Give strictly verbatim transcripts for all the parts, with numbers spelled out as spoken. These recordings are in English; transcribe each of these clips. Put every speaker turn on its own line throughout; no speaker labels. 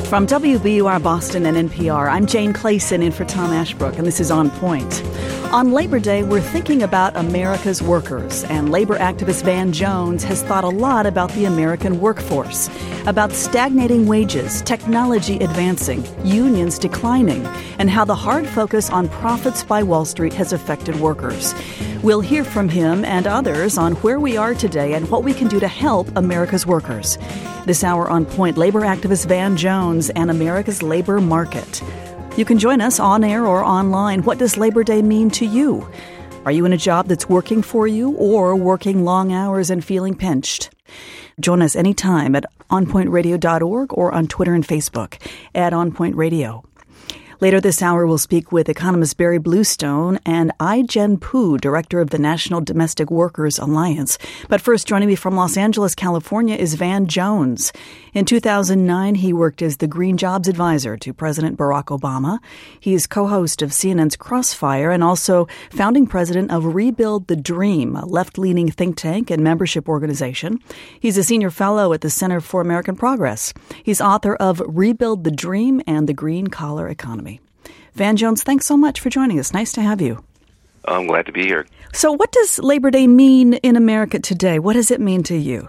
From W B U R Boston and N P R, I'm Jane Clayson in for Tom Ashbrook, and this is On Point. On Labor Day, we're thinking about America's workers, and labor activist Van Jones has thought a lot about the American workforce, about stagnating wages, technology advancing, unions declining, and how the hard focus on profits by Wall Street has affected workers. We'll hear from him and others on where we are today and what we can do to help America's workers. This hour on Point, labor activist Van Jones and America's labor market. You can join us on air or online. What does Labor Day mean to you? Are you in a job that's working for you or working long hours and feeling pinched? Join us anytime at on point radio dot org or on Twitter and Facebook at On Point Radio. Later this hour, we'll speak with economist Barry Bluestone and I-Jen Poo, director of the National Domestic Workers Alliance. But first, joining me from Los Angeles, California, is Van Jones. In two thousand nine, he worked as the Green Jobs Advisor to President Barack Obama. He is co-host of C N N's Crossfire and also founding president of Rebuild the Dream, a left-leaning think tank and membership organization. He's a senior fellow at the Center for American Progress. He's author of Rebuild the Dream and the Green Collar Economy. Van Jones, thanks so much for joining us. Nice to have you.
I'm glad to be here.
So what does Labor Day mean in America today? What does it mean to you?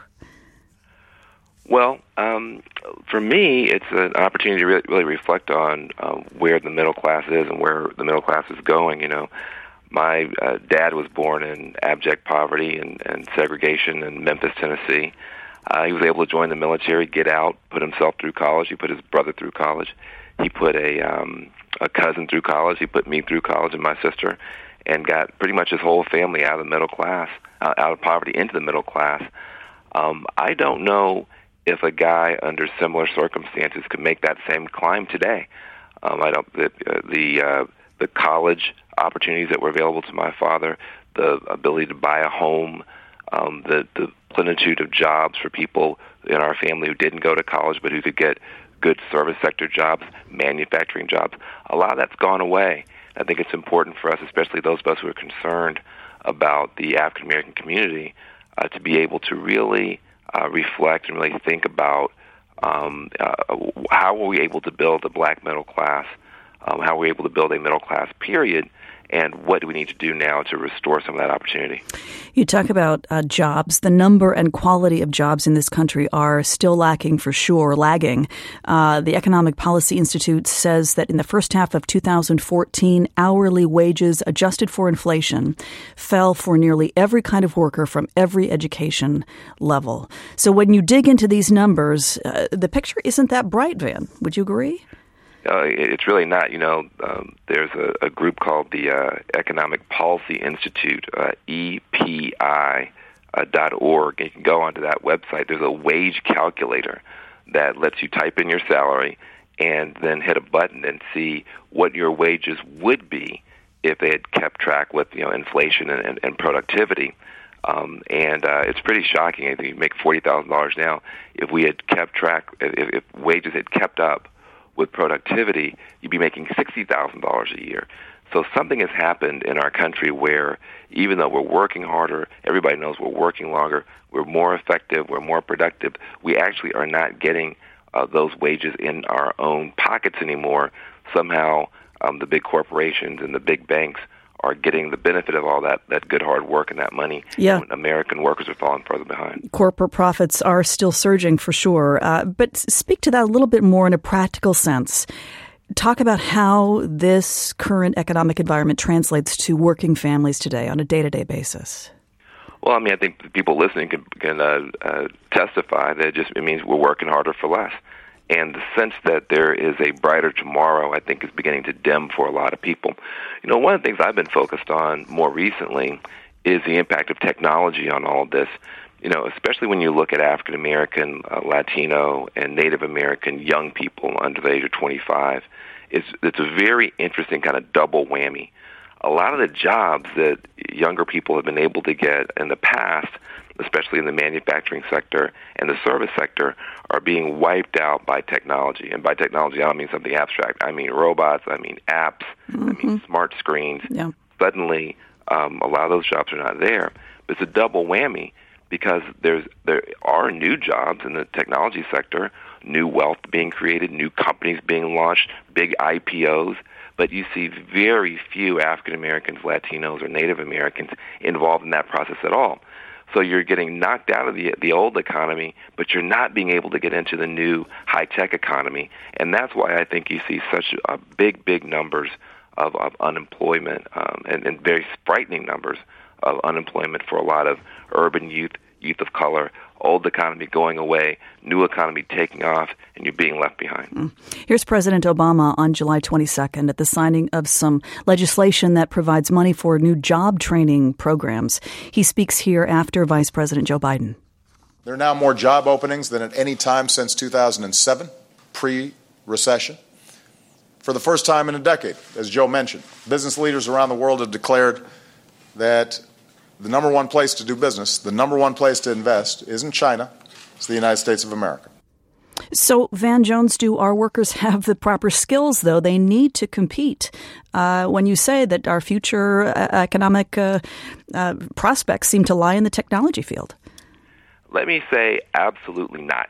Well, um, for me, it's an opportunity to really, really reflect on um, where the middle class is and where the middle class is going. You know, my uh, dad was born in abject poverty and, and segregation in Memphis, Tennessee. Uh, he was able to join the military, get out, put himself through college. He put his brother through college. He put a... Um, a cousin through college. He put me through college and my sister, and got pretty much his whole family out of the middle class, uh, out of poverty into the middle class. Um, I don't know if a guy under similar circumstances could make that same climb today. Um, I don't. The uh, the, uh, the college opportunities that were available to my father, the ability to buy a home, um, the the plenitude of jobs for people in our family who didn't go to college but who could get good service sector jobs, manufacturing jobs. A lot of that's gone away. I think it's important for us, especially those of us who are concerned about the African American community, uh, to be able to really uh, reflect and really think about um, uh, how were we able to build a black middle class, um, how were we able to build a middle class period, and what do we need to do now to restore some of that opportunity?
You talk about uh, jobs. The number and quality of jobs in this country are still lacking for sure, lagging. Uh, the Economic Policy Institute says that in the first half of two thousand fourteen, hourly wages adjusted for inflation fell for nearly every kind of worker from every education level. So when you dig into these numbers, uh, the picture isn't that bright, Van. Would you agree?
Uh, it's really not. You know, um, there's a, a group called the uh, Economic Policy Institute, uh, E P I dot org. You can go onto that website. There's a wage calculator that lets you type in your salary and then hit a button and see what your wages would be if they had kept track with, you know, inflation and, and, and productivity. Um, and uh, it's pretty shocking. I think you make forty thousand dollars now. If we had kept track, if, if wages had kept up with productivity, you'd be making sixty thousand dollars a year. So something has happened in our country where even though we're working harder, everybody knows we're working longer, we're more effective, we're more productive, we actually are not getting uh, those wages in our own pockets anymore. Somehow um, the big corporations and the big banks are getting the benefit of all that, that good hard work and that money.
Yeah.
When American workers are falling further behind.
Corporate profits are still surging for sure. Uh, but speak to that a little bit more in a practical sense. Talk about how this current economic environment translates to working families today on a day-to-day basis.
Well, I mean, I think the people listening can, can uh, uh, testify that it just it means we're working harder for less. And the sense that there is a brighter tomorrow, I think, is beginning to dim for a lot of people. You know, one of the things I've been focused on more recently is the impact of technology on all of this. You know, especially when you look at African American, uh, Latino, and Native American young people under the age of twenty-five, it's, it's a very interesting kind of double whammy. A lot of the jobs that younger people have been able to get in the past, especially in the manufacturing sector and the service sector, are being wiped out by technology. And by technology, I don't mean something abstract. I mean robots, I mean apps, mm-hmm. I mean smart screens.
Yeah.
Suddenly, um, a lot of those jobs are not there. But it's a double whammy because there's there are new jobs in the technology sector, new wealth being created, new companies being launched, big I P Os. But you see very few African Americans, Latinos, or Native Americans involved in that process at all. So you're getting knocked out of the the old economy, but you're not being able to get into the new high-tech economy. And that's why I think you see such uh, big, big numbers of, of unemployment um, and, and very frightening numbers of unemployment for a lot of urban youth, youth of color, old economy going away, new economy taking off, and you're being left behind.
Mm. Here's President Obama on July twenty-second at the signing of some legislation that provides money for new job training programs. He speaks here after Vice President Joe Biden.
There are now more job openings than at any time since two thousand seven, pre-recession. For the first time in a decade, as Joe mentioned, business leaders around the world have declared that the number one place to do business, the number one place to invest isn't China, it's the United States of America.
So, Van Jones, do our workers have the proper skills, though? They need to compete. Uh, when you say that our future uh, economic uh, uh, prospects seem to lie in the technology field.
Let me say absolutely not.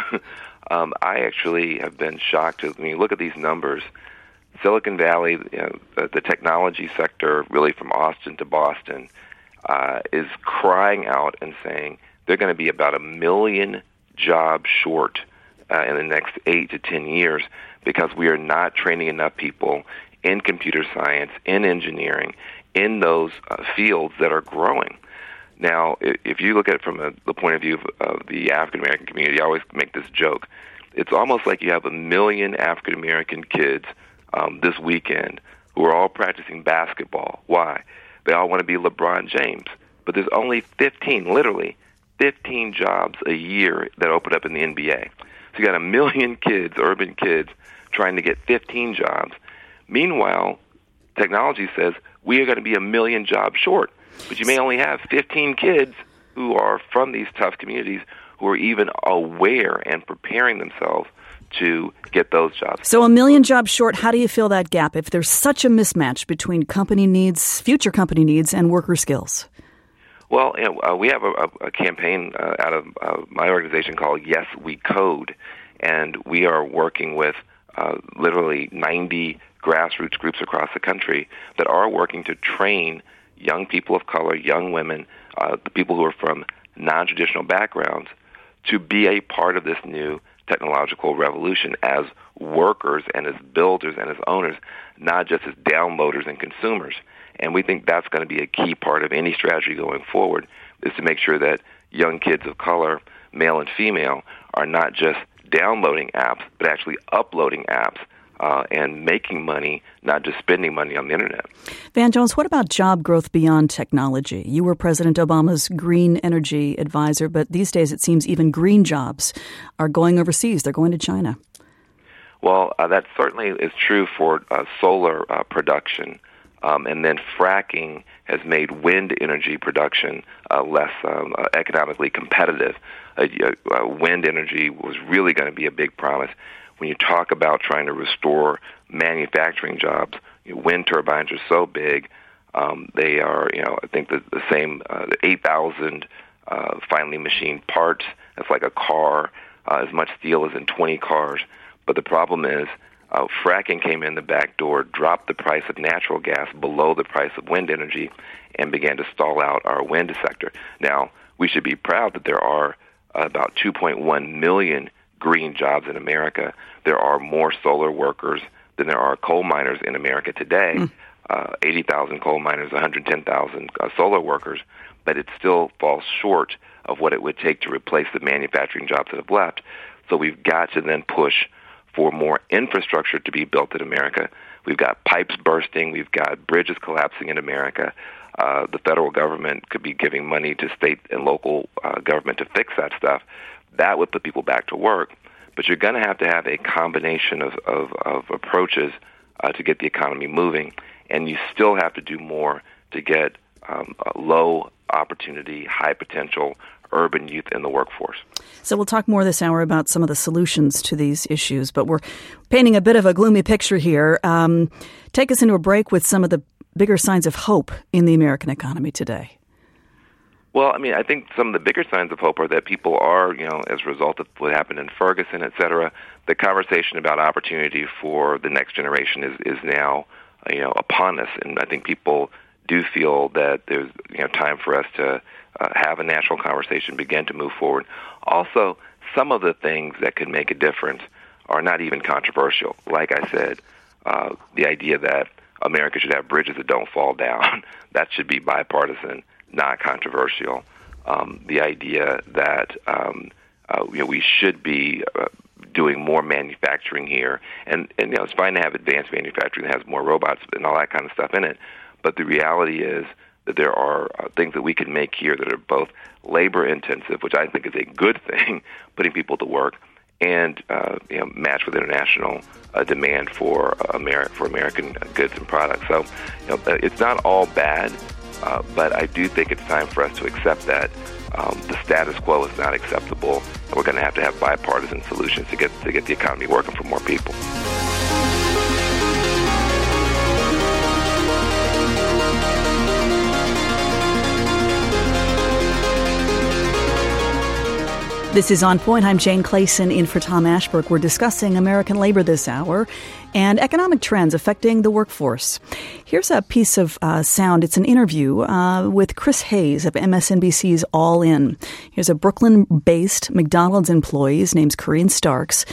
um, I actually have been shocked. When you look at these numbers, Silicon Valley, you know, the, the technology sector, really from Austin to Boston, Uh, is crying out and saying they're going to be about a million jobs short uh, in the next eight to ten years because we are not training enough people in computer science, in engineering, in those uh, fields that are growing. Now, if you look at it from a, the point of view of, of the African-American community, I always make this joke. It's almost like you have a million African-American kids um, this weekend who are all practicing basketball. Why? They all want to be LeBron James. But there's only fifteen, literally, fifteen jobs a year that open up in the N B A. So you got a million kids, urban kids, trying to get fifteen jobs. Meanwhile, technology says we are going to be a million jobs short. But you may only have fifteen kids who are from these tough communities who are even aware and preparing themselves to get those jobs.
So a million jobs short, how do you fill that gap if there's such a mismatch between company needs, future company needs, and worker skills?
Well, you know, uh, we have a, a campaign uh, out of uh, my organization called Yes, We Code, and we are working with uh, literally ninety grassroots groups across the country that are working to train young people of color, young women, uh, the people who are from non-traditional backgrounds, to be a part of this new technological revolution as workers and as builders and as owners, not just as downloaders and consumers. And we think that's going to be a key part of any strategy going forward, is to make sure that young kids of color, male and female, are not just downloading apps, but actually uploading apps uh, and making money, not just spending money on the internet.
Van Jones, what about job growth beyond technology? You were President Obama's green energy advisor, but these days it seems even green jobs are going overseas. They're going to China.
Well, uh, that certainly is true for uh, solar uh, production. Um, and then fracking has made wind energy production uh, less um, uh, economically competitive. Uh, uh, wind energy was really going to be a big promise. When you talk about trying to restore manufacturing jobs, you know, wind turbines are so big. Um, they are, you know, I think the, the same, uh, the eight thousand uh, finely machined parts. That's like a car, uh, as much steel as in twenty cars. But the problem is, Uh, fracking came in the back door, dropped the price of natural gas below the price of wind energy, and began to stall out our wind sector. Now, we should be proud that there are uh, about two point one million green jobs in America. There are more solar workers than there are coal miners in America today. Mm. Uh, eighty thousand coal miners, one hundred ten thousand uh, solar workers, but it still falls short of what it would take to replace the manufacturing jobs that have left. So we've got to then push for more infrastructure to be built in America. We've got pipes bursting. We've got bridges collapsing in America. Uh, the federal government could be giving money to state and local uh, government to fix that stuff. That would put people back to work. But you're going to have to have a combination of, of, of approaches uh, to get the economy moving. And you still have to do more to get um, low opportunity, high potential urban youth in the workforce.
So we'll talk more this hour about some of the solutions to these issues, but we're painting a bit of a gloomy picture here. Um, take us into a break with some of the bigger signs of hope in the American economy today.
Well, I mean, I think some of the bigger signs of hope are that people are, you know, as a result of what happened in Ferguson, et cetera, the conversation about opportunity for the next generation is, is now, you know, upon us. And I think people do feel that there's, you know, time for us to uh, have a national conversation, begin to move forward. Also, some of the things that could make a difference are not even controversial. Like I said, uh, the idea that America should have bridges that don't fall down, that should be bipartisan, not controversial. Um, the idea that um, uh, you know, we should be uh, doing more manufacturing here, and, and you know, it's fine to have advanced manufacturing that has more robots and all that kind of stuff in it, but the reality is that there are uh, things that we can make here that are both labor-intensive, which I think is a good thing, putting people to work, and uh, you know, match with international uh, demand for uh, Ameri- for American goods and products. So, you know, it's not all bad. Uh, but I do think it's time for us to accept that um, the status quo is not acceptable, and we're going to have to have bipartisan solutions to get to get the economy working for more people.
This is On Point. I'm Jane Clayson in for Tom Ashbrook. We're discussing American labor this hour and economic trends affecting the workforce. Here's a piece of uh, sound. It's an interview uh, with Chris Hayes of M S N B C's All In. Here's a Brooklyn-based McDonald's employee. His name's Corinne Starks.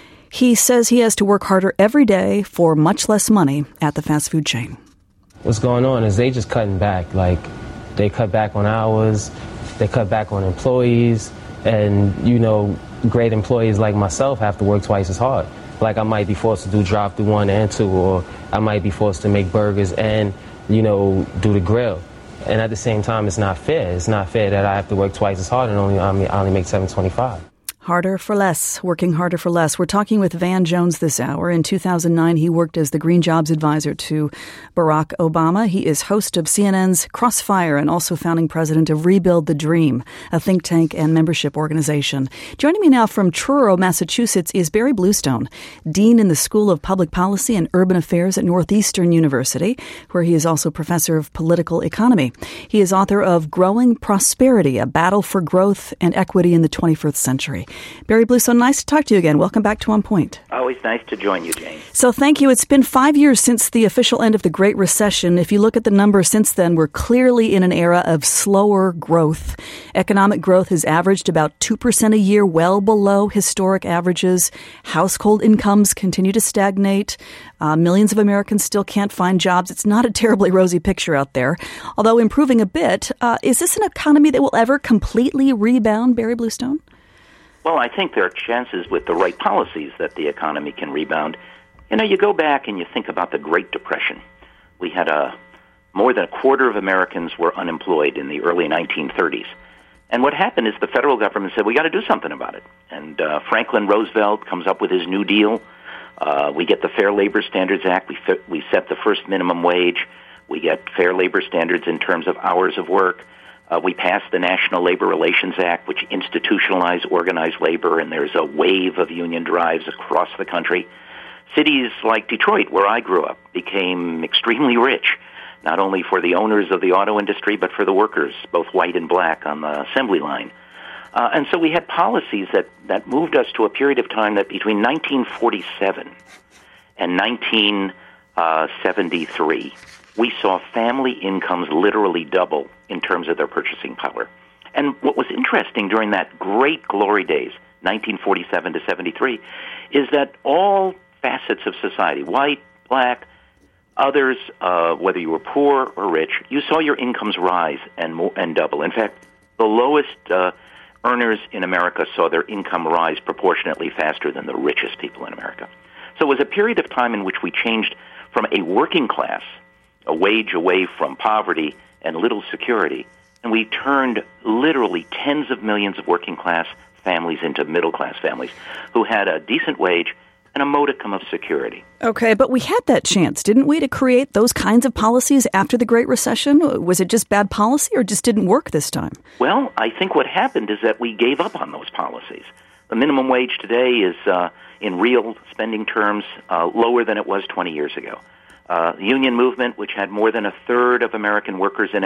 He says he has to work harder every day for much less money at the fast food chain.
What's going on is they just cutting back. Like, they cut back on hours, they cut back on employees. And, you know, great employees like myself have to work twice as hard. Like, I might be forced to do drive-through one and two, or I might be forced to make burgers and, you know, do the grill. And at the same time, it's not fair. It's not fair that I have to work twice as hard and only I only make seven twenty-five.
Harder for less, working harder for less. We're talking with Van Jones this hour. In two thousand nine, he worked as the Green Jobs Advisor to Barack Obama. He is host of C N N's Crossfire and also founding president of Rebuild the Dream, a think tank and membership organization. Joining me now from Truro, Massachusetts, is Barry Bluestone, Dean in the School of Public Policy and Urban Affairs at Northeastern University, where he is also professor of political economy. He is author of Growing Prosperity, A Battle for Growth and Equity in the twenty-first Century. Barry Bluestone, nice to talk to you again. Welcome back to On Point.
Always nice to join you, Jane.
So thank you. It's been five years since the official end of the Great Recession. If you look at the numbers since then, we're clearly in an era of slower growth. Economic growth has averaged about two percent a year, well below historic averages. Household incomes continue to stagnate. Uh, millions of Americans still can't find jobs. It's not a terribly rosy picture out there, although improving a bit. Uh, is this an economy that will ever completely rebound, Barry Bluestone?
Well, I think there are chances with the right policies that the economy can rebound. You know, you go back and you think about the Great Depression. We had a more than a quarter of Americans were unemployed in the early nineteen thirties. And what happened is the federal government said, we got to do something about it. And uh, Franklin Roosevelt comes up with his New Deal. Uh, we get the Fair Labor Standards Act. We, fi- we set the first minimum wage. We get fair labor standards in terms of hours of work. Uh, we passed the National Labor Relations Act, which institutionalized organized labor, and there's a wave of union drives across the country. Cities like Detroit, where I grew up, became extremely rich, not only for the owners of the auto industry, but for the workers, both white and black, on the assembly line. Uh, and so we had policies that, that moved us to a period of time that between nineteen forty-seven and nineteen seventy-three, we saw family incomes literally double in terms of their purchasing power. And what was interesting during that great glory days, nineteen forty-seven to seventy-three, is that all facets of society, white, black, others, uh, whether you were poor or rich, you saw your incomes rise and more, and double. In fact, the lowest uh, earners in America saw their income rise proportionately faster than the richest people in America. So it was a period of time in which we changed from a working class, a wage away from poverty and little security, and we turned literally tens of millions of working class families into middle class families who had a decent wage and a modicum of security.
Okay, but we had that chance, didn't we, to create those kinds of policies after the Great Recession? Was it just bad policy or just didn't work this time?
Well, I think what happened is that we gave up on those policies. The minimum wage today is, uh, in real spending terms, uh, lower than it was twenty years ago. Uh, the union movement, which had more than a third of American workers in it,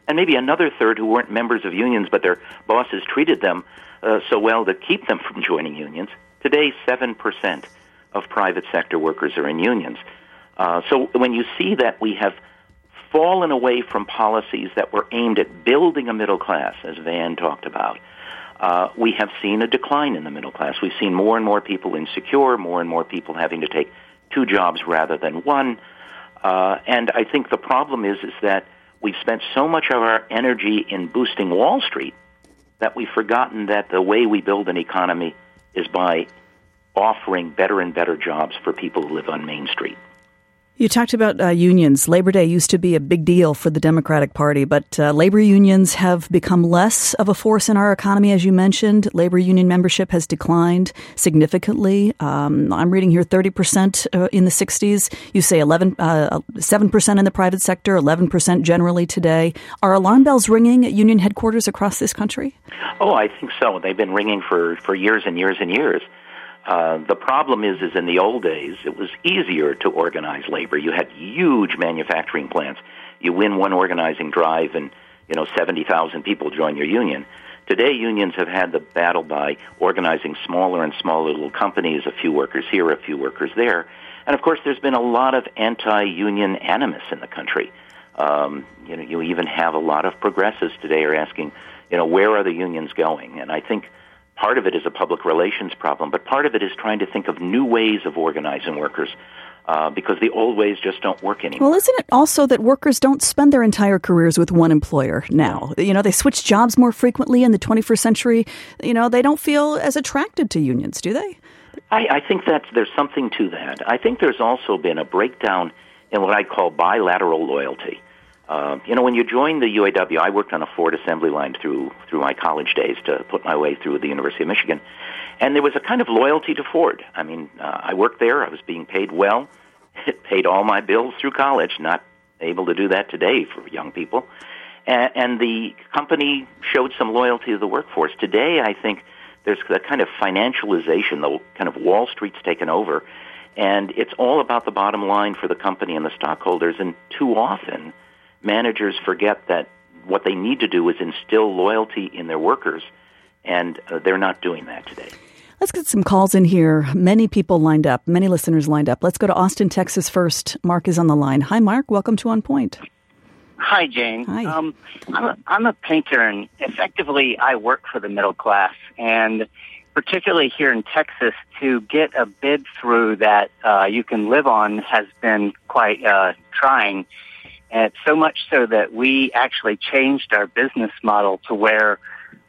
and maybe another third who weren't members of unions, but their bosses treated them uh, so well to keep them from joining unions. Today, seven percent of private sector workers are in unions. Uh, so when you see that we have fallen away from policies that were aimed at building a middle class, as Van talked about, uh, we have seen a decline in the middle class. We've seen more and more people insecure, more and more people having to take two jobs rather than one. Uh, and I think the problem is, is that we've spent so much of our energy in boosting Wall Street that we've forgotten that the way we build an economy is by offering better and better jobs for people who live on Main Street.
You talked about uh, unions. Labor Day used to be a big deal for the Democratic Party, but uh, labor unions have become less of a force in our economy, as you mentioned. Labor union membership has declined significantly. Um, I'm reading here thirty percent uh, in the sixties. You say eleven, uh, seven percent in the private sector, eleven percent generally today. Are alarm bells ringing at union headquarters across this country?
Oh, I think so. They've been ringing for, for years and years and years. Uh, the problem is, is in the old days, it was easier to organize labor. You had huge manufacturing plants. You win one organizing drive and, you know, seventy thousand people join your union. Today, unions have had the battle by organizing smaller and smaller little companies, a few workers here, a few workers there. And, of course, there's been a lot of anti-union animus in the country. Um, you know, you even have a lot of progressives today are asking, you know, where are the unions going? And I think part of it is a public relations problem, but part of it is trying to think of new ways of organizing workers uh, because the old ways just don't work anymore.
Well, isn't it also that workers don't spend their entire careers with one employer now? You know, they switch jobs more frequently in the twenty-first century. You know, they don't feel as attracted to unions, do they?
I, I think that there's something to that. I think there's also been a breakdown in what I call bilateral loyalty. Uh, you know, when you join the U A W, I worked on a Ford assembly line through through my college days to put my way through the University of Michigan. And there was a kind of loyalty to Ford. I mean, uh, I worked there. I was being paid well. It paid all my bills through college, not able to do that today for young people. And, and the company showed some loyalty to the workforce. Today, I think there's a kind of financialization, the kind of Wall Street's taken over. And it's all about the bottom line for the company and the stockholders. And too often, managers forget that what they need to do is instill loyalty in their workers, and uh, they're not doing that today.
Let's get some calls in here. Many people lined up, many listeners lined up. Let's go to Austin, Texas first. Mark is on the line. Hi, Mark. Welcome to On Point.
Hi, Jane.
Hi.
Um, I'm, a, I'm a painter, and effectively I work for the middle class. And particularly here in Texas, to get a bid through that uh, you can live on has been quite uh, trying. And so much so that we actually changed our business model to where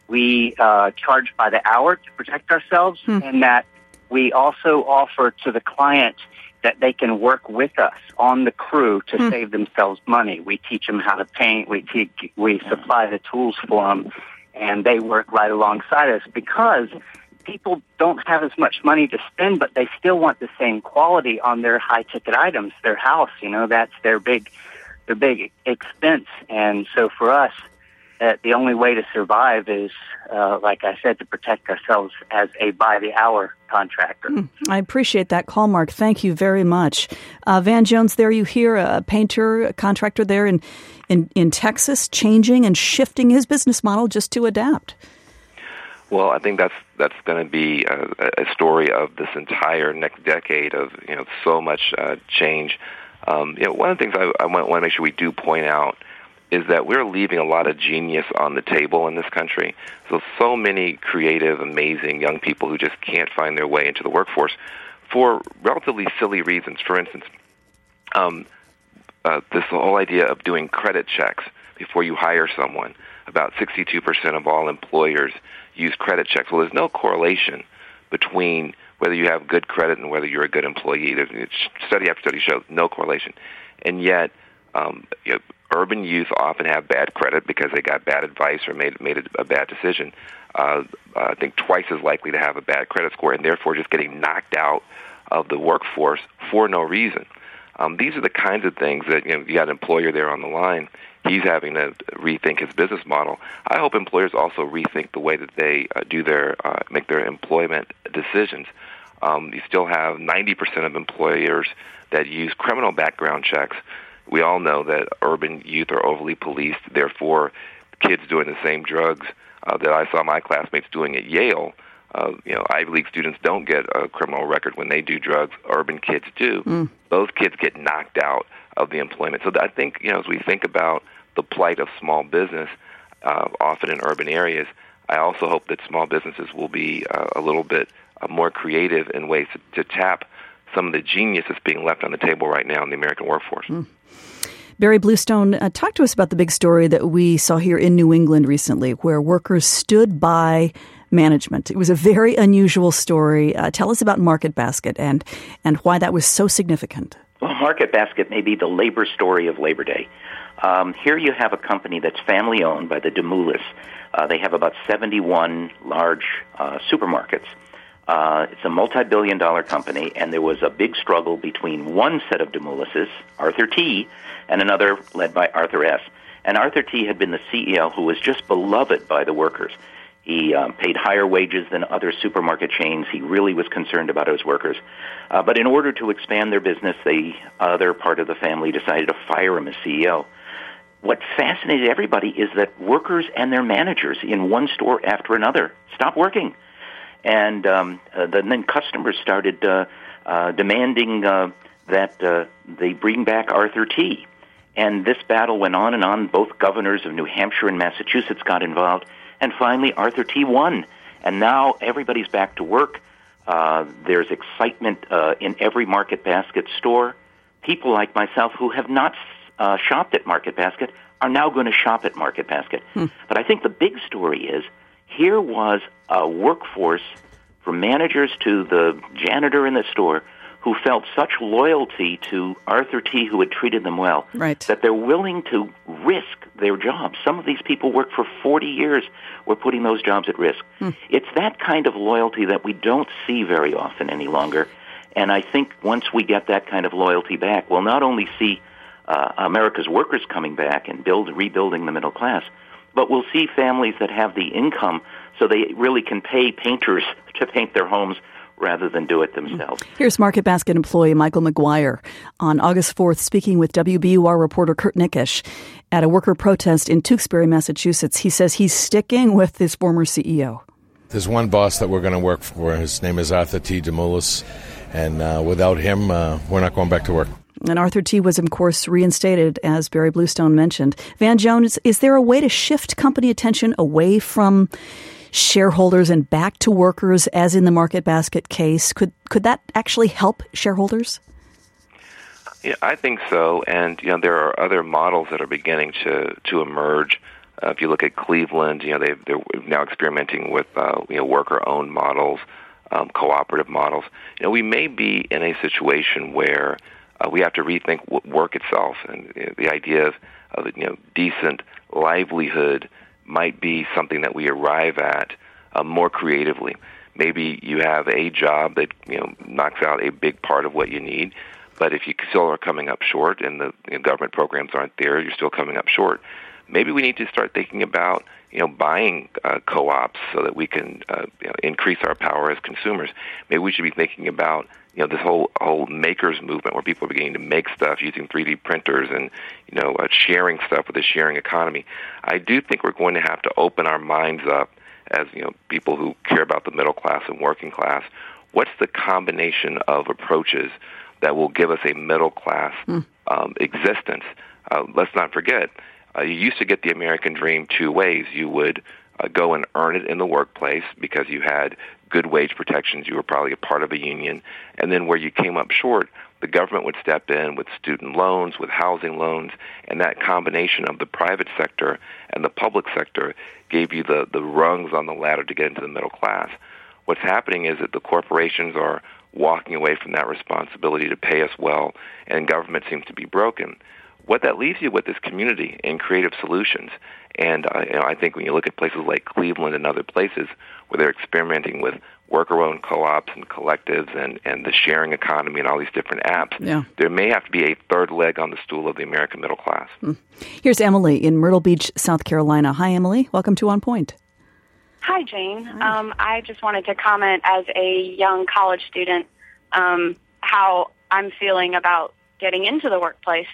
we uh, charge by the hour to protect ourselves, hmm. and that we also offer to the client that they can work with us on the crew to hmm. save themselves money. We teach them how to paint. We teach, we supply the tools for them, and they work right alongside us because people don't have as much money to spend, but they still want the same quality on their high-ticket items, their house. You know, that's their big their big expense. And so for us, uh, the only way to survive is, uh, like I said, to protect ourselves as a by-the-hour contractor.
Mm, I appreciate that call, Mark. Thank you very much. Uh, Van Jones, there you hear a painter, a contractor there in, in, in Texas, changing and shifting his business model just to adapt.
Well, I think that's that's going to be a, a story of this entire next decade of, you know, so much uh, change. Um, you know, one of the things I, I want, want to make sure we do point out is that we're leaving a lot of genius on the table in this country. So, so many creative, amazing young people who just can't find their way into the workforce for relatively silly reasons. For instance, um, uh, this whole idea of doing credit checks before you hire someone. About sixty-two percent of all employers use credit checks. Well, there's no correlation between whether you have good credit and whether you're a good employee. There's, study after study shows no correlation. And yet, um, you know, urban youth often have bad credit because they got bad advice or made made a, a bad decision. Uh, I think twice as likely to have a bad credit score, and therefore just getting knocked out of the workforce for no reason. Um, these are the kinds of things that, you know, you got an employer there on the line. He's having to rethink his business model. I hope employers also rethink the way that they uh, do their uh, make their employment decisions. Um, you still have ninety percent of employers that use criminal background checks. We all know that urban youth are overly policed. Therefore, kids doing the same drugs uh, that I saw my classmates doing at Yale, uh, you know, Ivy League students don't get a criminal record when they do drugs. Urban kids do. Mm. Those kids get knocked out of the employment. So I think, you know, as we think about the plight of small business, uh, often in urban areas, I also hope that small businesses will be uh, a little bit uh, more creative in ways to, to tap some of the genius that's being left on the table right now in the American workforce. Mm.
Barry Bluestone, uh, talk to us about the big story that we saw here in New England recently, where workers stood by management. It was a very unusual story. Uh, tell us about Market Basket and, and why that was so significant.
Well, Market Basket may be the labor story of Labor Day. Um, here you have a company that's family-owned by the DeMoulis. Uh, they have about seventy-one large uh, supermarkets. Uh, it's a multi-billion dollar company, and there was a big struggle between one set of DeMoulises, Arthur T., and another led by Arthur S. And Arthur T. had been the C E O who was just beloved by the workers. He um, paid higher wages than other supermarket chains. He really was concerned about his workers. Uh, but in order to expand their business, the other part of the family decided to fire him as C E O. What fascinated everybody is that workers and their managers in one store after another stopped working. And um, uh, then customers started uh, uh, demanding uh, that uh, they bring back Arthur T. And this battle went on and on. Both governors of New Hampshire and Massachusetts got involved. And finally, Arthur T. won. And now everybody's back to work. Uh, there's excitement uh, in every Market Basket store. People like myself who have not uh, shopped at Market Basket are now going to shop at Market Basket. Hmm. But I think the big story is here was a workforce from managers to the janitor in the store who felt such loyalty to Arthur T., who had treated them well,
right,
that they're willing to risk their jobs. Some of these people worked for forty years. We're putting those jobs at risk. Hmm. It's that kind of loyalty that we don't see very often any longer. And I think once we get that kind of loyalty back, we'll not only see uh, America's workers coming back and build, rebuilding the middle class, but we'll see families that have the income so they really can pay painters to paint their homes rather than do it themselves.
Here's Market Basket employee Michael McGuire on August fourth speaking with W B U R reporter Kurt Nickish at a worker protest in Tewksbury, Massachusetts. He says he's sticking with his former C E O.
There's one boss that we're going to work for. His name is Arthur T. DeMoulis, and uh, without him, uh, we're not going back to work.
And Arthur T. was, of course, reinstated, as Barry Bluestone mentioned. Van Jones, is there a way to shift company attention away from shareholders and back to workers, as in the Market Basket case? Could could that actually help shareholders?
Yeah, I think so. And you know, there are other models that are beginning to to emerge. Uh, if you look at Cleveland, you know, they they're now experimenting with uh, you know worker-owned models, um, cooperative models. You know, we may be in a situation where uh, we have to rethink work itself, and you know, the idea of, of you know decent livelihood might be something that we arrive at uh, more creatively. Maybe you have a job that you know knocks out a big part of what you need, but if you still are coming up short and the you know, government programs aren't there, you're still coming up short. Maybe we need to start thinking about you know buying uh, co-ops so that we can uh, you know, increase our power as consumers. Maybe we should be thinking about you know this whole whole makers movement where people are beginning to make stuff using three D printers and you know uh, sharing stuff with a sharing economy. I do think we're going to have to open our minds up as you know people who care about the middle class and working class. What's the combination of approaches that will give us a middle class mm. um, existence? Uh, let's not forget. Uh, you used to get the American dream two ways. You would uh, go and earn it in the workplace because you had good wage protections. You were probably a part of a union. And then where you came up short, the government would step in with student loans, with housing loans, and that combination of the private sector and the public sector gave you the, the rungs on the ladder to get into the middle class. What's happening is that the corporations are walking away from that responsibility to pay us well, and government seems to be broken. What that leaves you with is community and creative solutions. And uh, you know, I think when you look at places like Cleveland and other places where they're experimenting with worker-owned co-ops and collectives and, and the sharing economy and all these different apps,
yeah. there
may have to be a third leg on the stool of the American middle class.
Mm. Here's Emily in Myrtle Beach, South Carolina. Hi, Emily. Welcome to On Point.
Hi, Jane.
Hi.
Um, I just wanted to comment as a young college student um, how I'm feeling about getting into the workplace.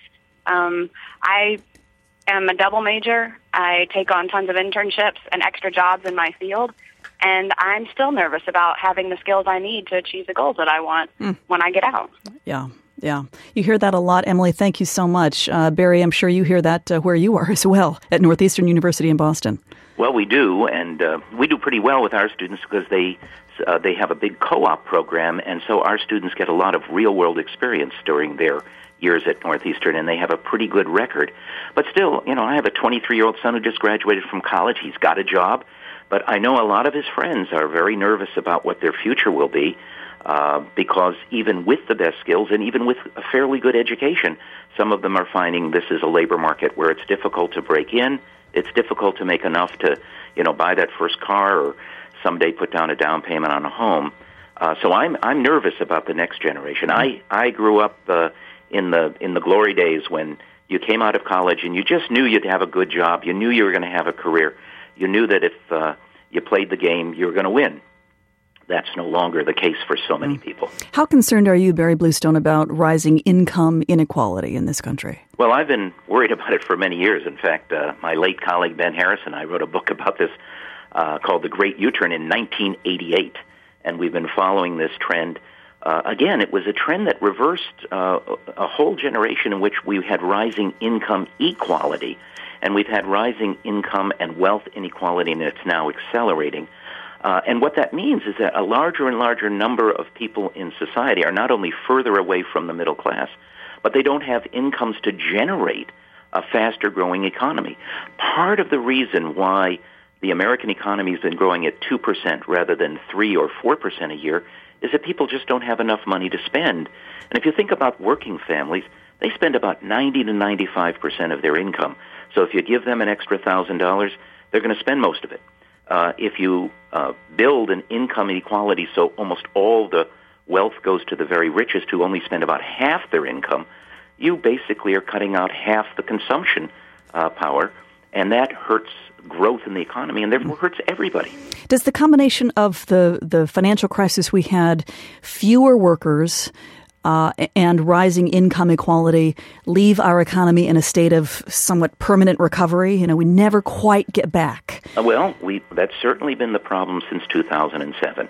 Um, I am a double major. I take on tons of internships and extra jobs in my field, and I'm still nervous about having the skills I need to achieve the goals that I want mm. when I get out.
Yeah. Yeah. You hear that a lot, Emily. Thank you so much. Uh, Barry, I'm sure you hear that uh, where you are as well at Northeastern University in Boston.
Well, we do, and uh, we do pretty well with our students because they uh, they have a big co-op program, and so our students get a lot of real-world experience during their years at Northeastern, and they have a pretty good record. But still, you know, I have a twenty-three-year-old son who just graduated from college. He's got a job, but I know a lot of his friends are very nervous about what their future will be. Uh, because even with the best skills and even with a fairly good education, some of them are finding this is a labor market where it's difficult to break in. It's difficult to make enough to, you know, buy that first car or someday put down a down payment on a home. Uh, so I'm I'm nervous about the next generation. I I grew up uh, in the in the glory days when you came out of college and you just knew you'd have a good job. You knew you were going to have a career. You knew that if uh, you played the game, you were going to win. That's no longer the case for so many people. How
concerned are you, Barry Bluestone, about rising income inequality in this country?
Well, I've been worried about it for many years. In fact, uh, my late colleague Ben Harris and I wrote a book about this uh, called The Great U-Turn in nineteen eighty-eight, and we've been following this trend. Uh, again, it was a trend that reversed uh, a whole generation in which we had rising income equality, and we've had rising income and wealth inequality, and it's now accelerating. Uh, and what that means is that a larger and larger number of people in society are not only further away from the middle class, but they don't have incomes to generate a faster-growing economy. Part of the reason why the American economy has been growing at two percent rather than three or four percent a year is that people just don't have enough money to spend. And if you think about working families, they spend about ninety to ninety-five percent of their income. So if you give them an extra one thousand dollars, they're going to spend most of it. Uh, if you uh, build an income inequality so almost all the wealth goes to the very richest who only spend about half their income, you basically are cutting out half the consumption uh, power, and that hurts growth in the economy and therefore hurts everybody.
Does the combination of the, the financial crisis we had, fewer workers, Uh, and rising income equality leave our economy in a state of somewhat permanent recovery? You know, we never quite get back.
Uh, well, we that's certainly been the problem since two thousand seven.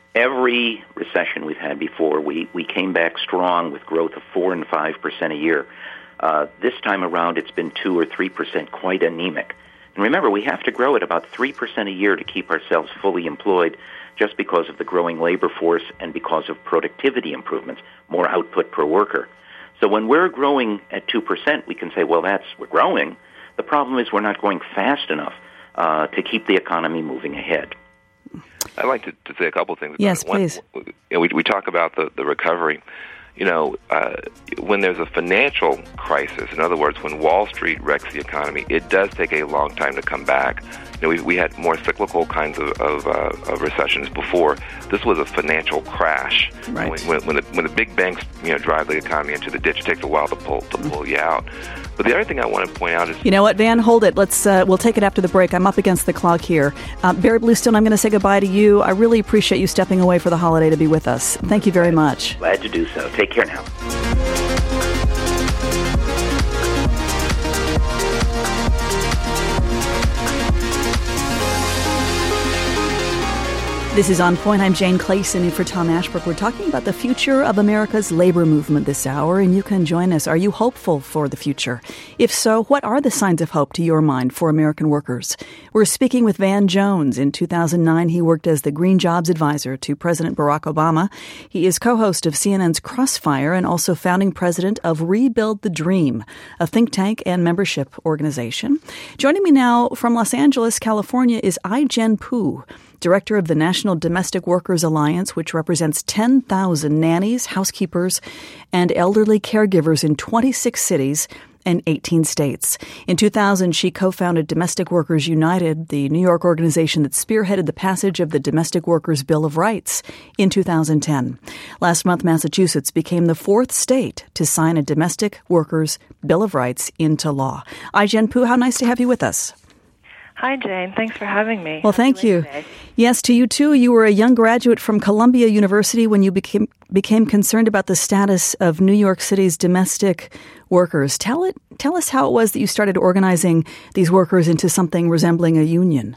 Every recession we've had before, we, we came back strong with growth of four and five percent a year. Uh, this time around, it's been two or three percent, quite anemic. And remember, we have to grow at about three percent a year to keep ourselves fully employed, just because of the growing labor force and because of productivity improvements, more output per worker. So when we're growing at two percent, we can say, well, that's we're growing. The problem is we're not going fast enough uh, to keep the economy moving ahead.
I'd like to, to say a couple of things.
Yes,
One,
please.
You know, we, we talk about the, the recovery. You know, uh, when there's a financial crisis, in other words, when Wall Street wrecks the economy, it does take a long time to come back. You know, we, we had more cyclical kinds of, of, uh, of recessions before. This was a financial crash.
Right.
When, when, when, the, when the big banks, you know, drive the economy into the ditch, it takes a while to pull to pull you out. But the other thing I want to point out is...
You know what, Van? Hold it. Let's. Uh, we'll take it after the break. I'm up against the clock here. Uh, Barry Bluestone, I'm going to say goodbye to you. I really appreciate you stepping away for the holiday to be with us. Thank you very much.
Glad to do so. Take care now.
This is On Point. I'm Jane Clayson in for Tom Ashbrook. We're talking about the future of America's labor movement this hour, and you can join us. Are you hopeful for the future? If so, what are the signs of hope to your mind for American workers? We're speaking with Van Jones. In two thousand nine, he worked as the Green Jobs Advisor to President Barack Obama. He is co-host of C N N's Crossfire and also founding president of Rebuild the Dream, a think tank and membership organization. Joining me now from Los Angeles, California, is Ai-jen Poo, director of the National Domestic Workers Alliance, which represents ten thousand nannies, housekeepers, and elderly caregivers in twenty-six cities and eighteen states. In two thousand, she co-founded Domestic Workers United, the New York organization that spearheaded the passage of the Domestic Workers Bill of Rights in two thousand ten. Last month, Massachusetts became the fourth state to sign a Domestic Workers Bill of Rights into law. Ai-jen Poo, how nice to have you with us.
Hi, Jane. Thanks for having me.
Well, thank you. Today. Yes, to you too. You were a young graduate from Columbia University when you became became concerned about the status of New York City's domestic workers. Tell it. Tell us how it was that you started organizing these workers into something resembling a union.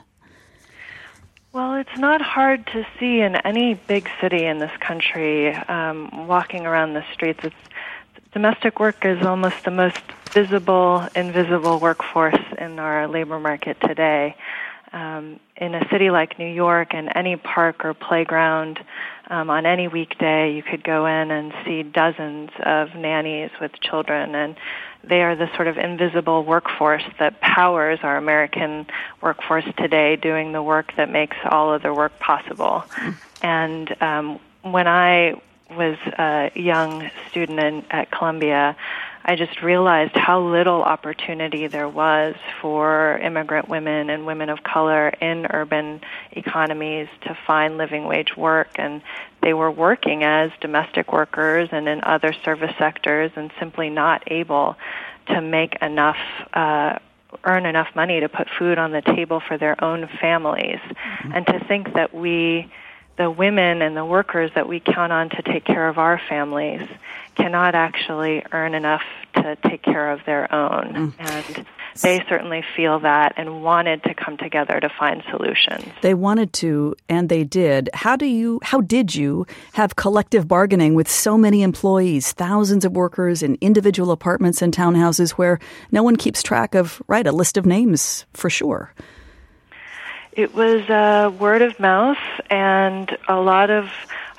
Well, it's not hard to see in any big city in this country, um, walking around the streets. It's, domestic work is almost the most visible, invisible workforce in our labor market today. Um, in a city like New York, in any park or playground, um, on any weekday, you could go in and see dozens of nannies with children, and they are the sort of invisible workforce that powers our American workforce today, doing the work that makes all other work possible. And um, when I was a young student in, at Columbia, I just realized how little opportunity there was for immigrant women and women of color in urban economies to find living wage work. And they were working as domestic workers and in other service sectors and simply not able to make enough, uh, earn enough money to put food on the table for their own families. Mm-hmm. And to think that we, the women and the workers that we count on to take care of our families, cannot actually earn enough to take care of their own. Mm. And they certainly feel that and wanted to come together to find solutions.
They wanted to, and they did. How do you, how did you have collective bargaining with so many employees, thousands of workers in individual apartments and townhouses where no one keeps track of, right, a list of names for sure?
It was uh, word of mouth and a lot of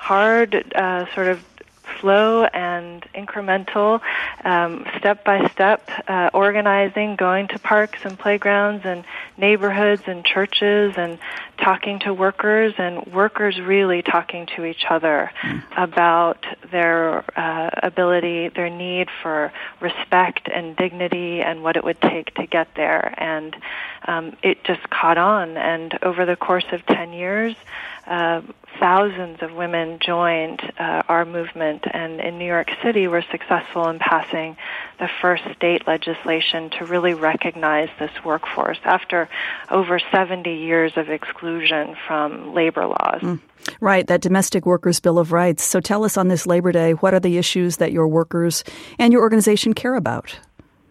hard uh, sort of slow and incremental, um, step-by-step uh, organizing, going to parks and playgrounds and neighborhoods and churches and talking to workers, and workers really talking to each other about their uh, ability, their need for respect and dignity and what it would take to get there. And um, it just caught on. And over the course of ten years, Uh, thousands of women joined uh, our movement, and in New York City we're successful in passing the first state legislation to really recognize this workforce after over seventy years of exclusion from labor laws.
Mm. Right, that Domestic Workers' Bill of Rights. So tell us on this Labor Day, what are the issues that your workers and your organization care about?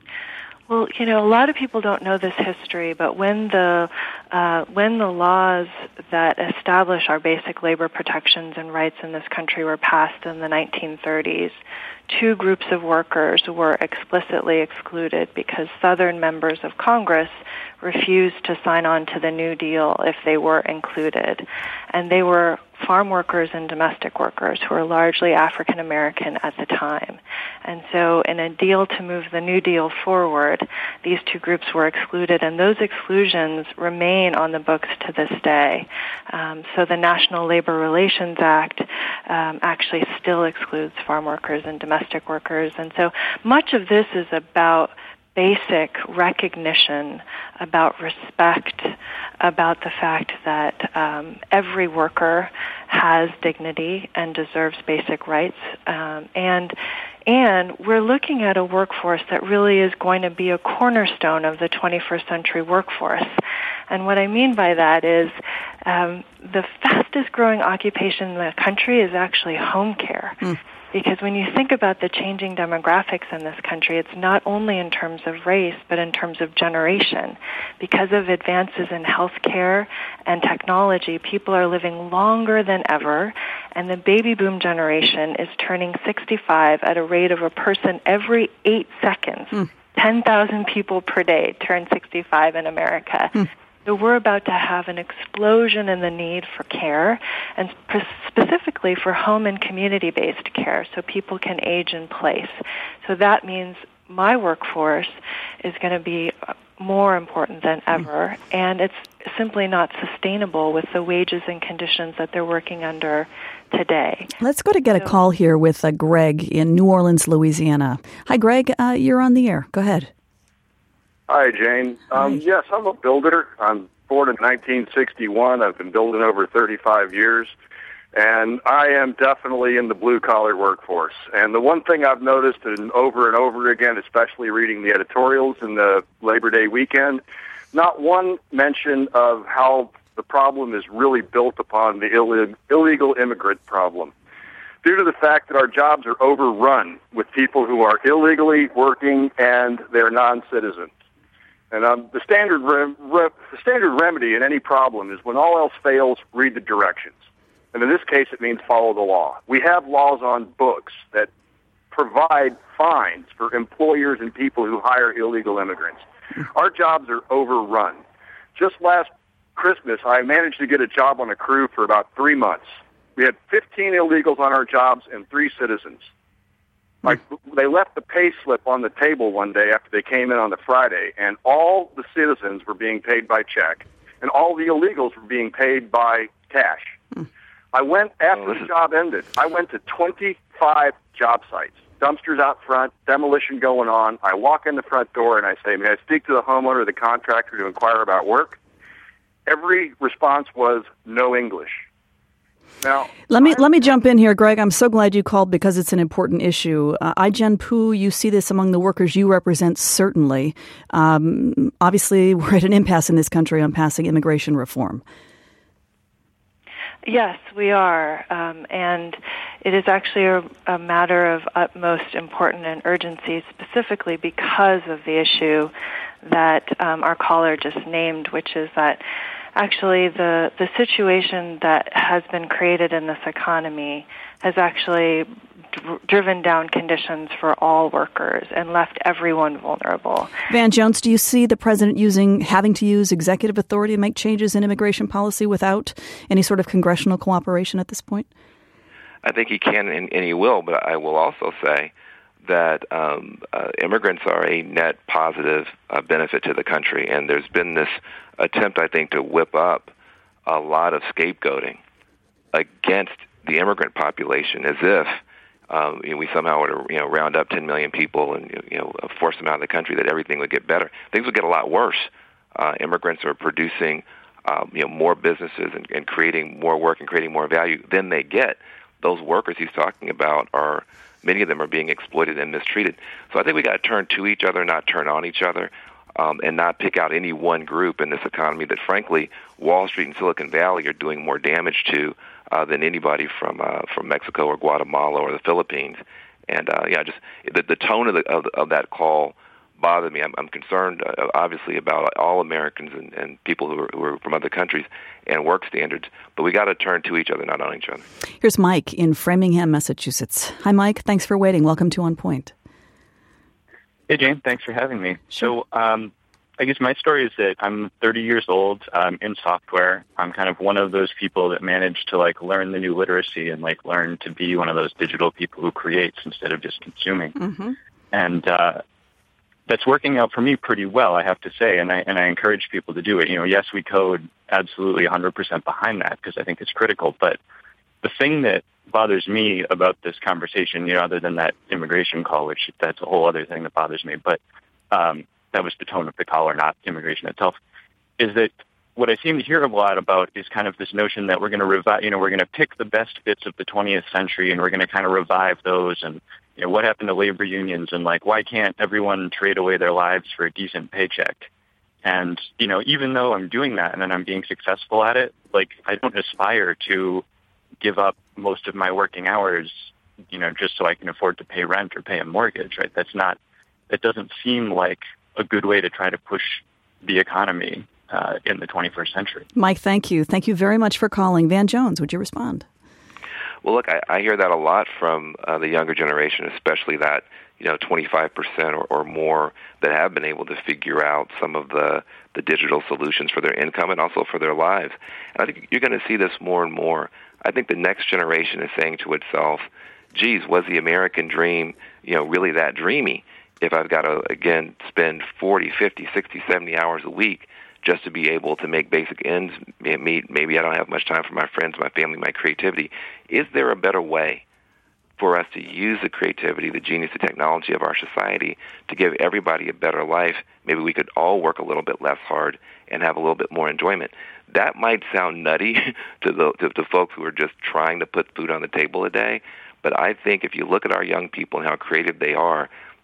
Well, you know, a lot of people don't know this history, but when the uh, when the laws that establish our basic labor protections and rights in this country were passed in the nineteen thirties, two groups of workers were explicitly excluded because Southern members of Congress refused to sign on to the New Deal if they were included. And they were farm workers and domestic workers who were largely African American at the time. And so in a deal to move the New Deal forward, these two groups were excluded, and those exclusions remain on the books to this day. Um, so the National Labor Relations Act um, actually still excludes farm workers and domestic workers. And so much of this is about basic recognition, about respect, about the fact that um, every worker has dignity and deserves basic rights. Um, and and we're looking at a workforce that really is going to be a cornerstone of the twenty-first century workforce. And what I mean by that is um, the fastest growing occupation in the country is actually home care. Mm. Because when you think about the changing demographics in this country, it's not only in terms of race, but in terms of generation. Because of advances in healthcare and technology, people are living longer than ever, and the baby boom generation is turning sixty-five at a rate of a person every eight seconds. Mm. ten thousand people per day turn sixty-five in America. Mm. So we're about to have an explosion in the need for care, and specifically for home and community-based care, so people can age in place. So that means my workforce is going to be more important than ever, and it's simply not sustainable with the wages and conditions that they're working under today.
Let's go to get a call here with uh, Greg in New Orleans, Louisiana. Hi, Greg. Uh, you're on the air. Go ahead.
Hi, Jane. Um, yes, I'm a builder. I'm born in nineteen sixty-one. I've been building over thirty-five years, and I am definitely in the blue-collar workforce. And the one thing I've noticed and over and over again, especially reading the editorials in the Labor Day weekend, not one mention of how the problem is really built upon the Ill- illegal immigrant problem. Due to the fact that our jobs are overrun with people who are illegally working and they're non-citizens. And um, the standard re- re- the standard remedy in any problem is when all else fails, read the directions. And in this case, it means follow the law. We have laws on books that provide fines for employers and people who hire illegal immigrants. Our jobs are overrun. Just last Christmas, I managed to get a job on a crew for about three months. We had fifteen illegals on our jobs and three citizens. Like, they left the pay slip on the table one day after they came in on the Friday, and all the citizens were being paid by check, and all the illegals were being paid by cash. Hmm. I went, after the job ended, I went to twenty-five job sites, dumpsters out front, demolition going on. I walk in the front door and I say, may I speak to the homeowner or the contractor to inquire about work? Every response was no English. Now,
let me let me jump in here, Greg. I'm so glad you called because it's an important issue. Uh, I-Gen Poo, you see this among the workers you represent, certainly. Um, obviously, we're at an impasse in this country on passing immigration reform.
Yes, we are, um, and it is actually a, a matter of utmost importance and urgency, specifically because of the issue that um, our caller just named, which is that actually the, the situation that has been created in this economy has actually dr- driven down conditions for all workers and left everyone vulnerable.
Van Jones, do you see the president using having to use executive authority to make changes in immigration policy without any sort of congressional cooperation at this point?
I think he can and, and he will, but I will also say that um, uh, immigrants are a net positive uh, benefit to the country, and there's been this attempt, I think, to whip up a lot of scapegoating against the immigrant population, as if um, you know, we somehow were to you know round up ten million people and you know force them out of the country, that everything would get better. Things would get a lot worse. Uh, immigrants are producing um, you know more businesses and, and creating more work and creating more value than they get. Those workers he's talking about are many of them are being exploited and mistreated. So I think we got to turn to each other, not turn on each other. Um, and not pick out any one group in this economy that, frankly, Wall Street and Silicon Valley are doing more damage to uh, than anybody from uh, from Mexico or Guatemala or the Philippines. And uh, yeah, just the, the tone of, the, of of that call bothered me. I'm, I'm concerned, uh, obviously, about all Americans and, and people who are, who are from other countries and work standards. But we got to turn to each other, not on each other.
Here's Mike in Framingham, Massachusetts. Hi, Mike. Thanks for waiting. Welcome to On Point.
Hey, Jane. Thanks for having me. Sure. So um, I guess my story is that I'm thirty years old. I'm in software. I'm kind of one of those people that managed to, like, learn the new literacy and, like, learn to be one of those digital people who creates instead of just consuming. Mm-hmm. And uh, that's working out for me pretty well, I have to say, and I, and I encourage people to do it. You know, yes, we code absolutely one hundred percent behind that because I think it's critical, but the thing that bothers me about this conversation, you know, other than that immigration call, which that's a whole other thing that bothers me, but um, that was the tone of the call, or not immigration itself, is that what I seem to hear a lot about is kind of this notion that we're going to revive, you know, we're going to pick the best bits of the twentieth century and we're going to kind of revive those. And, you know, what happened to labor unions, and, like, why can't everyone trade away their lives for a decent paycheck? And, you know, even though I'm doing that and I'm being successful at it, like, I don't aspire to give up most of my working hours, you know, just so I can afford to pay rent or pay a mortgage, right? That's not, that doesn't seem like a good way to try to push the economy uh, in the twenty-first century.
Mike, thank you. Thank you very much for calling. Van Jones, would you respond?
Well, look, I, I hear that a lot from uh, the younger generation, especially that, you know, twenty-five percent or, or more that have been able to figure out some of the, the digital solutions for their income and also for their lives. And I think you're going to see this more and more. I think the next generation is saying to itself, geez, was the American dream, you know, really that dreamy if I've got to, again, spend forty, fifty, sixty, seventy hours a week just to be able to make basic ends meet? Maybe I don't have much time for my friends, my family, my creativity. Is there a better way for us to use the creativity, the genius, the technology of our society to give everybody a better life? Maybe we could all work a little bit less hard and have a little bit more enjoyment. That might sound nutty to the to, to folks who are just trying to put food on the table a day, but I think if you look at our young people and how creative they are,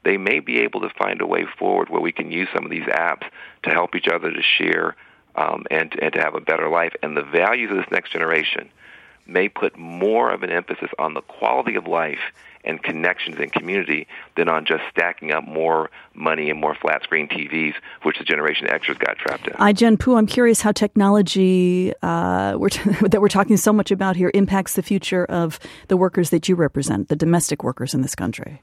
they may be able to find a way forward where we can use some of these apps to help each other to share um, and, and to have a better life. And the values of this next generation may put more of an emphasis on the quality of life and connections and community than on just stacking up more money and more flat-screen T Vs, which the Generation Xers got trapped in.
I-Gen Poo, I'm curious how technology uh, we're t- that we're talking so much about here impacts the future of the workers that you represent, the domestic workers in this country.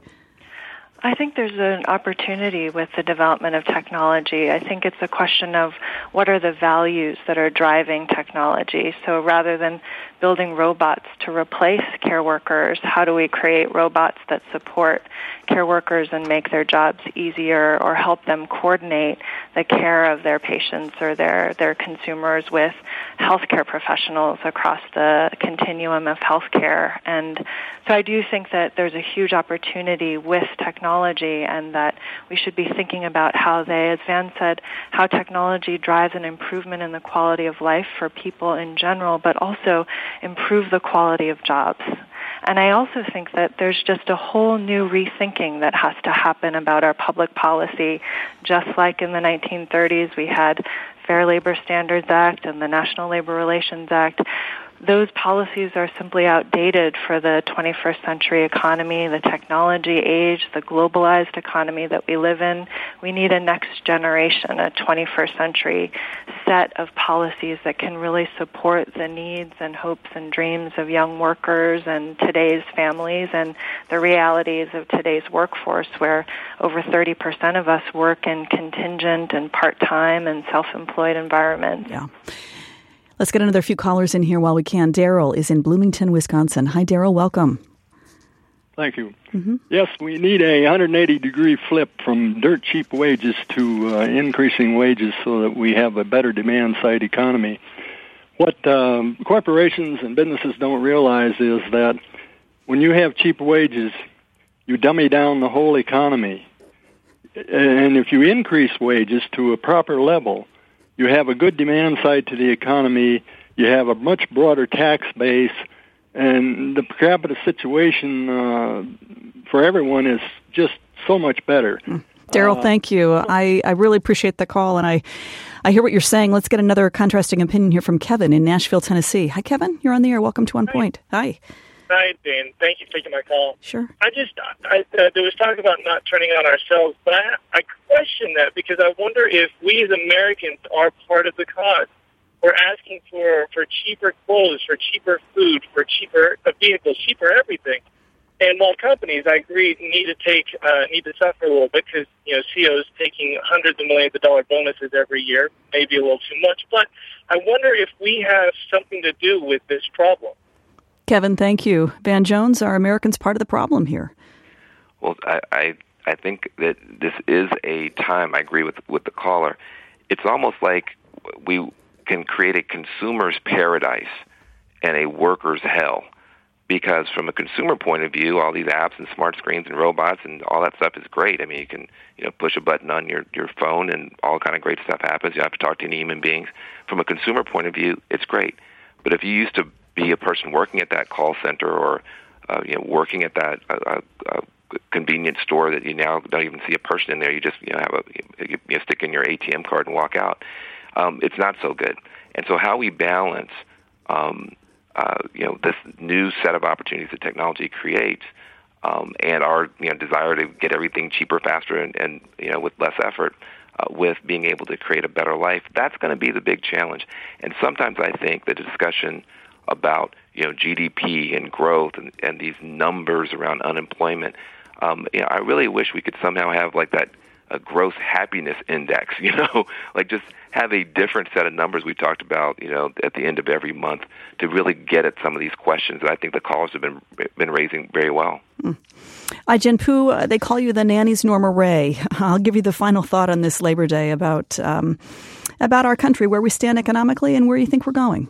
I think there's an opportunity with the development of technology. I think it's a question of what are the values that are driving technology. So rather than building robots to replace care workers, how do we create robots that support care workers and make their jobs easier or help them coordinate the care of their patients or their, their consumers with healthcare professionals across the continuum of healthcare. And so I do think that there's a huge opportunity with technology and that we should be thinking about how they, as Van said, how technology drives an improvement in the quality of life for people in general, but also improve the quality of jobs. And I also think that there's just a whole new rethinking that has to happen about our public policy. Just like in the nineteen thirties, we had Fair Labor Standards Act and the National Labor Relations Act. Those policies are simply outdated for the twenty-first century economy, the technology age, the globalized economy that we live in. We need a next generation, a twenty-first century set of policies that can really support the needs and hopes and dreams of young workers and today's families and the realities of today's workforce, where over thirty percent of us work in contingent and part-time and self-employed environments.
Yeah. Let's get another few callers in here while we can. Daryl is in Bloomington, Wisconsin. Hi, Daryl. Welcome.
Thank you.
Mm-hmm.
Yes, we need a one hundred eighty degree flip from dirt cheap wages to uh, increasing wages so that we have a better demand-side economy. What um, corporations and businesses don't realize is that when you have cheap wages, you dummy down the whole economy. And if you increase wages to a proper level, you have a good demand side to the economy, you have a much broader tax base, and the per capita situation uh, for everyone is just so much better.
Daryl,
uh,
thank you. I, I really appreciate the call, and I, I hear what you're saying. Let's get another contrasting opinion here from Kevin in Nashville, Tennessee. Hi, Kevin. You're on the air. Welcome to On Point. Hi.
Hi, Dan. Thank you for taking my call.
Sure.
I just, I, uh, there was talk about not turning on ourselves, but I, I question that because I wonder if we as Americans are part of the cause. We're asking for, for cheaper clothes, for cheaper food, for cheaper vehicles, cheaper everything. And while companies, I agree, need to take, uh, need to suffer a little bit because, you know, C E Os taking hundreds of millions of dollar bonuses every year, maybe a little too much. But I wonder if we have something to do with this problem.
Kevin, thank you. Van Jones, are Americans part of the problem here?
Well, I, I I think that this is a time, I agree with with the caller, it's almost like we can create a consumer's paradise and a worker's hell. Because from a consumer point of view, all these apps and smart screens and robots and all that stuff is great. I mean, you can you know push a button on your, your phone and all kind of great stuff happens. You don't have to talk to any human beings. From a consumer point of view, it's great. But if you used to be a person working at that call center or uh, you know working at that uh, uh, convenience store that you now don't even see a person in there, you just you know have a you, you stick in your A T M card and walk out. Um, it's not so good. And so how we balance um, uh, you know this new set of opportunities that technology creates um, and our you know desire to get everything cheaper, faster, and, and you know with less effort. Uh, with being able to create a better life, that's going to be the big challenge. And sometimes I think the discussion about you know G D P and growth and, and these numbers around unemployment, um, you know, I really wish we could somehow have like that a gross happiness index, you know, like just have a different set of numbers we talked about, you know, at the end of every month to really get at some of these questions that I think the callers have been been raising very well.
Mm. I-Gen Poo, uh, they call you the nanny's Norma Ray. I'll give you the final thought on this Labor Day about um, about our country, where we stand economically and where you think we're going.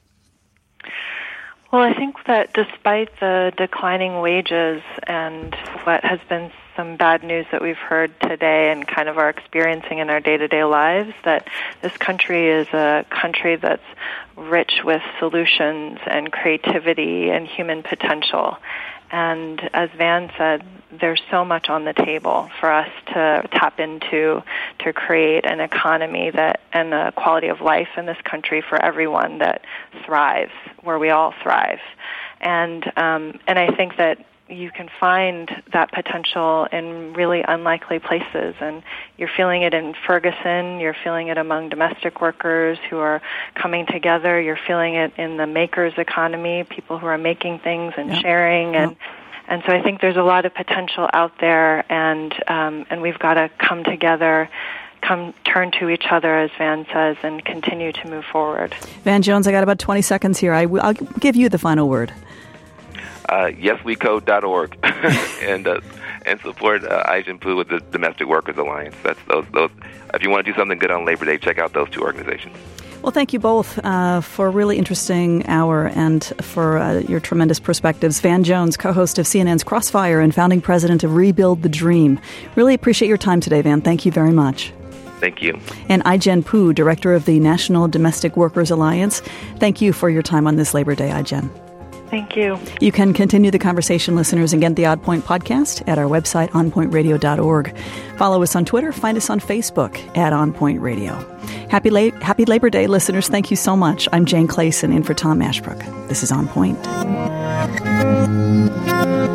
Well, I think that despite the declining wages and what has been some bad news that we've heard today and kind of are experiencing in our day-to-day lives, that this country is a country that's rich with solutions and creativity and human potential. And as Van said, there's so much on the table for us to tap into to create an economy that and a quality of life in this country for everyone that thrives, where we all thrive. And um, and I think that you can find that potential in really unlikely places. And you're feeling it in Ferguson, you're feeling it among domestic workers who are coming together, you're feeling it in the makers economy, people who are making things and yep. sharing. And yep. and so I think there's a lot of potential out there, and um, and we've got to come together, come turn to each other, as Van says, and continue to move forward.
Van Jones, I got about twenty seconds here. I, I'll give you the final word.
Uh, yes we code dot org and uh, and support uh, Ai-jen Poo with the Domestic Workers Alliance. That's those those. If you want to do something good on Labor Day, check out those two organizations.
Well, thank you both uh, for a really interesting hour and for uh, your tremendous perspectives. Van Jones, co-host of C N N's Crossfire and founding president of Rebuild the Dream. Really appreciate your time today, Van. Thank you very much.
Thank you.
And Ai-jen Poo, director of the National Domestic Workers Alliance. Thank you for your time on this Labor Day, Ai-jen.
Thank you.
You can continue the conversation, listeners, and get the Odd Point podcast at our website, on point radio dot org. Follow us on Twitter. Find us on Facebook at On Point Radio. Happy, la- Happy Labor Day, listeners. Thank you so much. I'm Jane Clayson, in for Tom Ashbrook. This is On Point.